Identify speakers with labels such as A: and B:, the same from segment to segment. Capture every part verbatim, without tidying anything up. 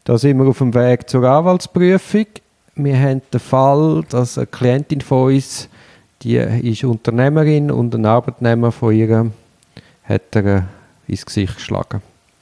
A: Da sind wir auf dem Weg zur Anwaltsprüfung. Wir haben den Fall, dass eine Klientin von uns, die ist Unternehmerin und ein Arbeitnehmer von ihr, hat er ins Gesicht geschlagen.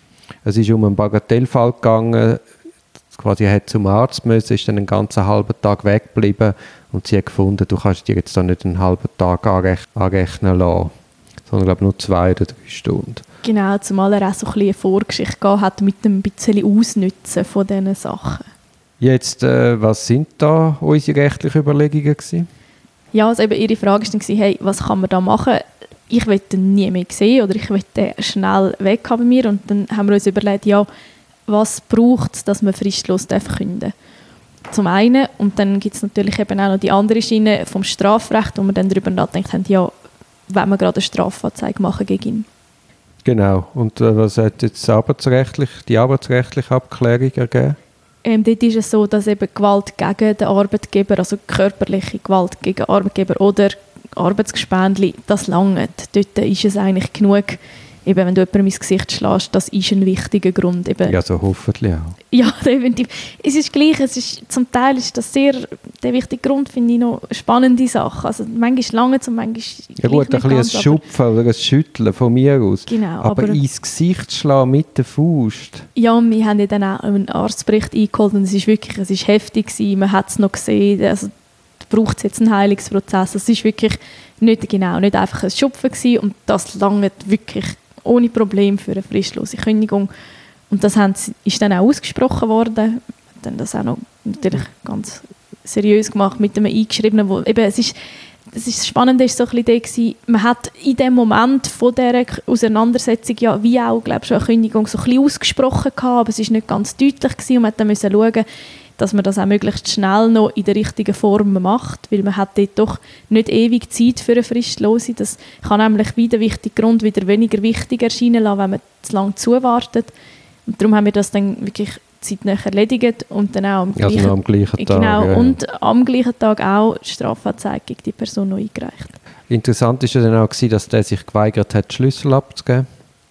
A: Es ist um einen Bagatellfall gegangen. Quasi er hat zum Arzt müssen, ist dann einen ganzen halben Tag weggeblieben und sie hat gefunden, du kannst dir jetzt da nicht einen halben Tag anrech- anrechnen lassen, sondern glaube nur zwei oder drei Stunden.
B: Genau, zumal er auch so ein bisschen eine Vorgeschichte gehabt hat mit dem bisschen Ausnutzen von diesen Sachen.
A: Jetzt, äh, was sind da unsere rechtlichen Überlegungen gewesen?
B: Ja, also eben ihre Frage war dann, hey, was kann man da machen? Ich will den nie mehr sehen oder ich will den schnell weg haben bei mir. Und dann haben wir uns überlegt, ja, was braucht es, dass man fristlos künden darf. Zum einen, und dann gibt es natürlich eben auch noch die andere Schiene vom Strafrecht, wo wir dann darüber nachgedacht haben, ja, wenn wir gerade eine Strafanzeige machen gegen ihn.
A: Genau. Und äh, was hat jetzt arbeitsrechtlich, die arbeitsrechtliche Abklärung ergeben?
B: Ähm, dort ist es so, dass eben Gewalt gegen den Arbeitgeber, also körperliche Gewalt gegen den Arbeitgeber oder Arbeitsgespendli, das langt. Dort ist es eigentlich genug, eben, wenn du jemandem ins Gesicht schlägst, das ist ein wichtiger Grund. Eben.
A: Ja, so hoffentlich auch.
B: Ja, definitiv. Es ist gleich, es ist, zum Teil ist das sehr, der wichtige Grund, finde ich, noch eine spannende Sache. Also manchmal lange und manchmal
A: ja gut, ein bisschen ein Schupfen oder ein Schütteln von mir aus.
B: Genau,
A: aber, aber ins Gesicht schlagen mit der Faust.
B: Ja, wir haben ja dann auch einen Arztbericht eingeholt und es ist wirklich, es ist heftig gewesen, man hat es noch gesehen, also braucht es jetzt einen Heilungsprozess. Es ist wirklich nicht genau, nicht einfach ein Schupfen gewesen und das langt wirklich ohne Problem für eine fristlose Kündigung. Und das haben, ist dann auch ausgesprochen worden. Dann das auch noch natürlich ganz seriös gemacht mit einem eingeschriebenen, wo eben, es ist, das, ist das Spannende ist so ein bisschen gewesen, man hat in dem Moment von dieser Auseinandersetzung ja wie auch, glaube ich, schon eine Kündigung so ein bisschen ausgesprochen gehabt, aber es ist nicht ganz deutlich gewesen und man hat dann müssen schauen, dass man das auch möglichst schnell noch in der richtigen Form macht, weil man hat dort doch nicht ewig Zeit für eine Fristlose. Das kann nämlich wieder wichtiger Grund wieder weniger wichtig erscheinen lassen, wenn man zu lange zuwartet. Und darum haben wir das dann wirklich zeitnah erledigt und dann auch am
A: also
B: gleichen,
A: am gleichen Tag.
B: Genau,
A: ja.
B: Und am gleichen Tag auch Strafanzeige gegen die Person noch eingereicht.
A: Interessant war ja dann auch, dass der sich geweigert hat, die Schlüssel abzugeben.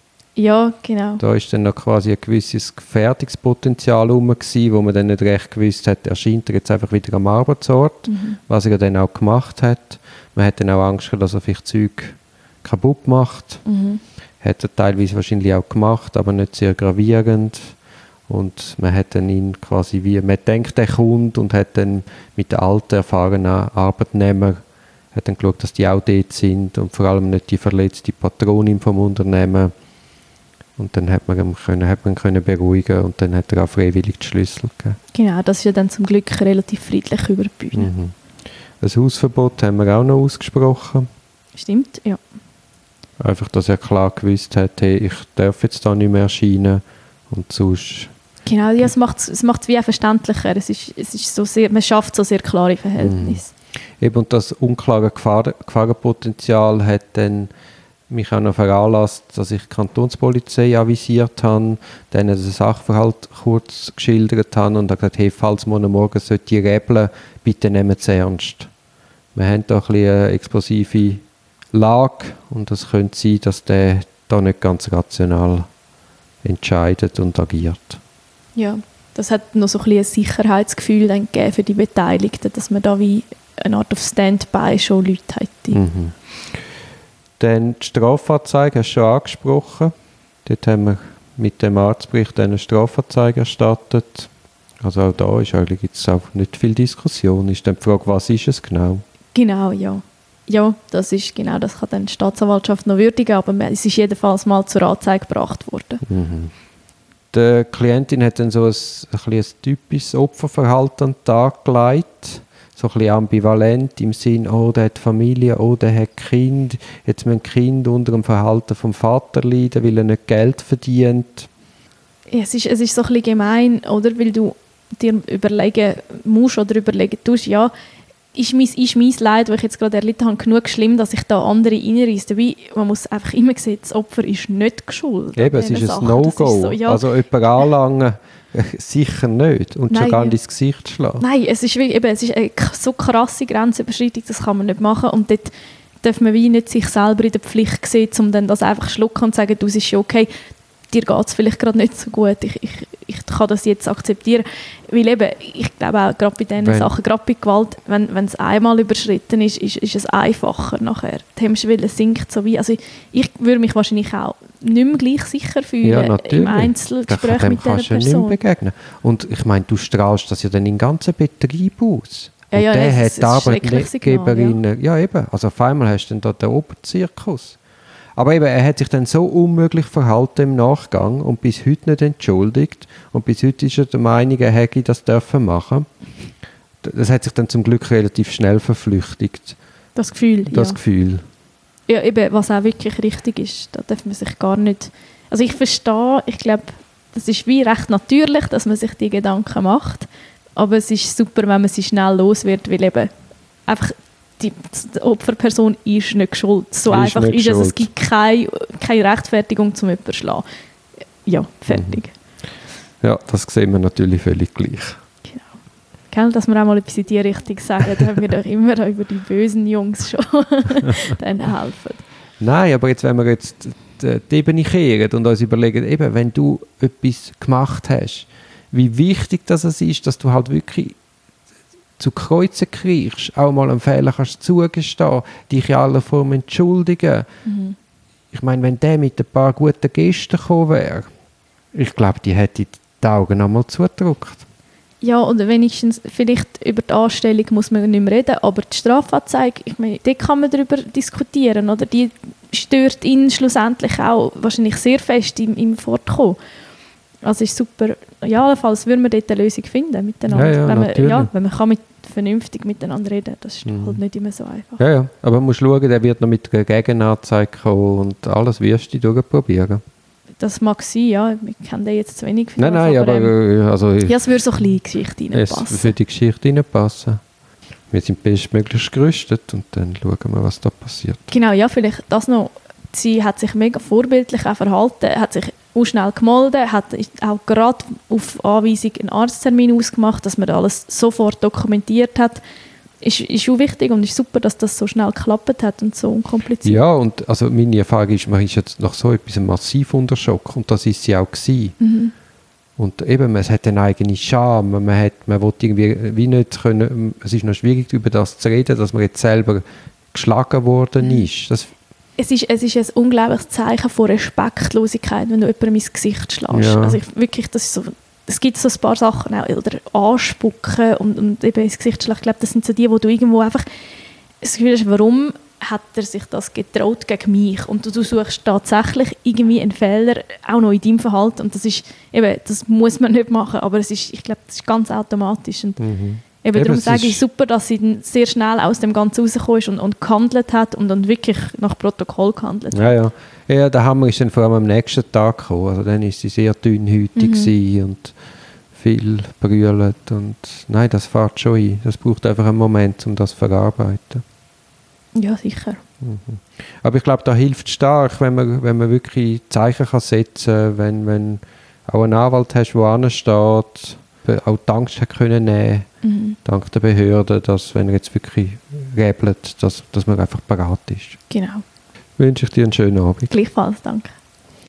B: Ja, genau.
A: Da war dann noch quasi ein gewisses Gefährdungspotenzial herum, wo man dann nicht recht gewusst hat, erscheint er jetzt einfach wieder am Arbeitsort, mhm. was er dann auch gemacht hat. Man hat dann auch Angst gehabt, dass er vielleicht Zeug kaputt macht. Mhm. Hat er teilweise wahrscheinlich auch gemacht, aber nicht sehr gravierend. Und man hat dann ihn quasi wie, man denkt, er kommt und hat dann mit den alten, erfahrenen Arbeitnehmern hat dann geschaut, dass die auch dort sind und vor allem nicht die verletzte Patronin vom Unternehmen. Und dann hat man ihn können, hat man ihn können beruhigen und dann hat er auch freiwillig die Schlüssel gegeben.
B: Genau, das ist ja dann zum Glück relativ friedlich über die Bühne.
A: Mhm. Ein Hausverbot haben wir auch noch ausgesprochen.
B: Stimmt, ja.
A: Einfach, dass er klar gewusst hat, hey, ich darf jetzt da nicht mehr erscheinen und sonst...
B: Genau, ja, es macht es macht es wie auch verständlicher. Es ist, es ist so sehr, man schafft so sehr klare Verhältnisse.
A: Mhm. Eben, und das unklare Gefahr, Gefahrenpotenzial hat dann mich auch noch veranlasst, dass ich die Kantonspolizei avisiert habe, denen den Sachverhalt kurz geschildert habe und habe gesagt, hey, falls man morgen sollte rebeln, bitte nehmt es ernst. Wir haben da ein bisschen eine explosive Lage und es könnte sein, dass der da nicht ganz rational entscheidet und agiert.
B: Ja, das hat noch so ein, ein Sicherheitsgefühl dann gegeben für die Beteiligten, dass man da wie eine Art auf Standby schon Leute hätte.
A: Mhm. Dann die Strafanzeige hast du schon angesprochen. Dort haben wir mit dem Arztbericht eine Strafanzeige erstattet. Also auch da ist eigentlich jetzt auch nicht viel Diskussion. Ist dann die Frage, was ist es genau?
B: Genau, ja. Ja, das ist genau, das kann dann die Staatsanwaltschaft noch würdigen, aber es ist jedenfalls mal zur Anzeige gebracht worden.
A: Mhm. Die Klientin hat dann so ein, ein, ein typisches Opferverhalten an den Tag gelegt. So ein bisschen ambivalent im Sinn, oh, der hat Familie, oh, der hat Kind. Jetzt müssen Kinder unter dem Verhalten vom Vater leiden, weil er nicht Geld verdient.
B: Ja, es ist, es ist so ein bisschen gemein, oder? Weil du dir überlegen musst oder überlegen tust, ja, ist mein, ist mein Leid, das ich jetzt gerade erlitten habe, genug schlimm, dass ich da andere reinreisse. Dabei, man muss einfach immer sehen, das Opfer ist nicht geschuldet.
A: Eben, es ist ein No-Go. So, ja. Also jemanden anlangen, sicher nicht. Und
B: Nein,
A: schon gar nicht ins Gesicht schlagen.
B: Nein, es ist, wie, eben, es ist eine so krasse Grenzüberschreitung, das kann man nicht machen. Und dort darf man wie nicht sich selber in der Pflicht sehen, um dann das einfach zu schlucken und zu sagen, du, es ist okay. dir geht es vielleicht gerade nicht so gut, ich, ich, ich kann das jetzt akzeptieren. Weil eben, ich glaube auch gerade bei diesen Sachen, gerade bei Gewalt, wenn es einmal überschritten ist, ist, ist es einfacher nachher. Die Hemmschwelle sinkt so wie, also ich, ich würde mich wahrscheinlich auch nicht mehr gleich sicher fühlen
A: ja,
B: im Einzelgespräch
A: dem
B: mit dieser
A: kannst du
B: Person.
A: nicht mehr begegnen. Und ich meine, du strahlst das ja dann in den ganzen Betrieb aus.
B: Ja,
A: und
B: ja,
A: der
B: das,
A: hat
B: das
A: die Arbeitgeberin, ja. ja eben, also auf einmal hast du dann da den Oberzirkus. Aber eben, er hat sich dann so unmöglich verhalten im Nachgang und bis heute nicht entschuldigt. Und bis heute ist er der Meinung, er hätte das dürfen machen. Das hat sich dann zum Glück relativ schnell verflüchtigt.
B: Das Gefühl,
A: Das
B: ja.
A: Gefühl.
B: Ja, eben, was auch wirklich richtig ist, da darf man sich gar nicht... Also ich verstehe, ich glaube, das ist wie recht natürlich, dass man sich die Gedanken macht, aber es ist super, wenn man sie schnell los wird, weil eben einfach die, die Opferperson ist nicht schuld. So
A: ist
B: einfach ist es, es gibt keine, keine Rechtfertigung zum jemanden zu schlagen. Ja, fertig.
A: Mhm. Ja, das sehen wir natürlich völlig gleich.
B: Genau. Gell, dass wir auch mal etwas in die Richtung sagen, da haben wir doch immer über die bösen Jungs schon dann helfen.
A: Nein, aber jetzt, wenn wir jetzt die Ebene kehren und uns überlegen, eben, wenn du etwas gemacht hast, wie wichtig das ist, dass du halt wirklich zu Kreuzen kriegst, auch mal einen Fehler kannst zugestehen, dich in aller Form entschuldigen. Mhm. Ich meine, wenn der mit ein paar guten Gesten gekommen wäre, ich glaube, die hätte die Augen einmal zugedrückt.
B: Ja, und wenigstens vielleicht über die Anstellung muss man nicht mehr reden, aber die Strafanzeige, ich meine, da kann man darüber diskutieren, oder? Die stört ihn schlussendlich auch wahrscheinlich sehr fest im, im Fortkommen. Also ist super. Ja, allenfalls würden wir dort eine Lösung finden miteinander.
A: Ja, ja,
B: wenn, man,
A: natürlich.
B: ja, wenn man kann mit, vernünftig miteinander reden, das ist mhm. halt nicht immer so einfach.
A: Ja, ja, aber man muss schauen, der wird noch mit einer Gegenanzeige kommen und alles Wüste durchprobieren.
B: Das mag sein, ja. Ich kenne den jetzt zu wenig.
A: Nein, nein, aber...
B: ähm,
A: also,
B: ja, es würde so ein bisschen in die Geschichte reinpassen.
A: Es für die Geschichte reinpassen. Wir sind bestmöglich gerüstet und dann schauen wir, was da passiert.
B: Genau, ja, vielleicht das noch. Sie hat sich mega vorbildlich auch verhalten, hat sich auch schnell gemeldet, hat auch gerade auf Anweisung einen Arzttermin ausgemacht, dass man alles sofort dokumentiert hat. Ist, ist auch wichtig und ist super, dass das so schnell geklappt hat und so unkompliziert.
A: Ja, und also meine Erfahrung ist, man ist jetzt nach so etwas massiv unter Schock und das ist sie auch gewesen. Mhm. Und eben, man hat eine eigene Scham, man, hat, man will irgendwie wie nicht können, es ist noch schwierig, über das zu reden, dass man jetzt selber geschlagen worden
B: mhm.
A: ist. Das
B: Es ist, es ist ein unglaubliches Zeichen von Respektlosigkeit, wenn du jemandem ins Gesicht schlägst.
A: Ja.
B: Also ich, wirklich, das ist so, es gibt so ein paar Sachen auch, oder anspucken und, und eben ins Gesicht schlagen. Ich glaube, das sind so die, wo du irgendwo einfach das Gefühl hast, warum hat er sich das getraut gegen mich? Und du, du suchst tatsächlich irgendwie einen Fehler, auch noch in deinem Verhalten. Und das ist, eben, das muss man nicht machen, aber es ist, ich glaube, das ist ganz automatisch. Und
A: mhm.
B: Eben,
A: Eben,
B: darum sage ich super, dass sie dann sehr schnell aus dem Ganzen rausgekommen ist und, und gehandelt hat und dann wirklich nach Protokoll gehandelt
A: ja,
B: hat.
A: Ja, ja, der Hammer ist dann vor allem am nächsten Tag gekommen. Also dann war sie sehr dünnhäutig mhm. und viel brüllt. Und nein, das fährt schon ein. Das braucht einfach einen Moment, um das zu verarbeiten.
B: Ja, sicher.
A: Mhm. Aber ich glaube, da hilft stark, wenn man, wenn man wirklich Zeichen kann setzen kann, wenn, wenn auch einen Anwalt hast, der ansteht, auch die Angst hat können nehmen, mhm. dank der Behörden, dass, wenn er jetzt wirklich rebelt, dass, dass man einfach parat ist.
B: Genau.
A: Wünsche ich dir einen schönen Abend.
B: Gleichfalls, danke.